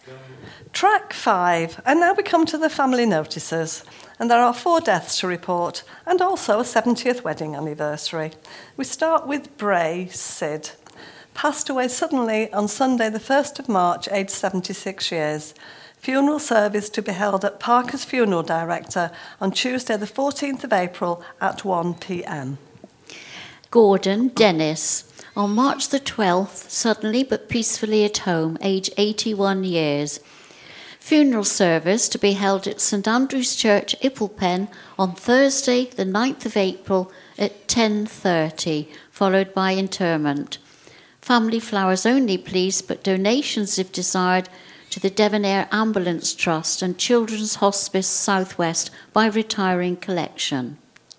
Track 5, and now we come to the family notices, and there are 4 deaths to report, and also a 70th wedding anniversary. We start with Bray Sid, passed away suddenly on Sunday the 1st of March, aged 76 years. Funeral service to be held at Parker's Funeral Director on Tuesday the 14th of April at 1 p.m. Gordon Dennis, on March the 12th, suddenly but peacefully at home, age 81 years. Funeral service to be held at St Andrew's Church, Ipplepen, on Thursday the 9th of April at 10:30, followed by interment. Family flowers only, please, but donations, if desired, to the Devon-Air Ambulance Trust and Children's Hospice Southwest by retiring collection.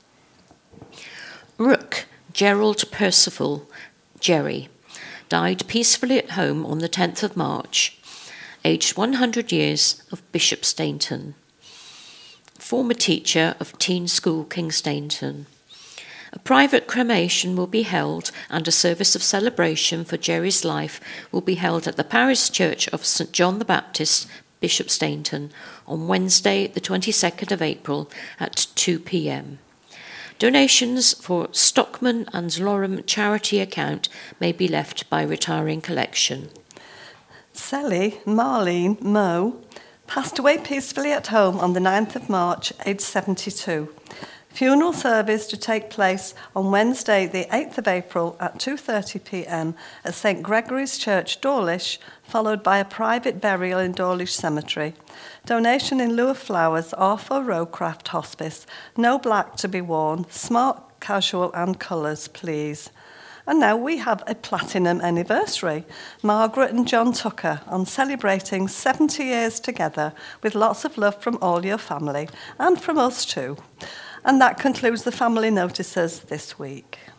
Rook Gerald Percival, Jerry, died peacefully at home on the 10th of March, aged 100 years, of Bishop Stainton. Former teacher of Teen School King Stainton. A private cremation will be held and a service of celebration for Jerry's life will be held at the Parish Church of St John the Baptist, Bishop Stainton, on Wednesday the 22nd of April at 2 p.m. Donations for Stockman and Lorem charity account may be left by retiring collection. Sally Marlene Moe passed away peacefully at home on the 9th of March, aged 72. Funeral service to take place on Wednesday the 8th of April at 2:30 p.m. at St Gregory's Church, Dawlish, followed by a private burial in Dawlish Cemetery. Donation in lieu of flowers are for Rowcraft Hospice. No black to be worn. Smart, casual and colours, please. And now we have a platinum anniversary. Margaret and John Tucker on celebrating 70 years together with lots of love from all your family and from us too. And that concludes the family notices this week.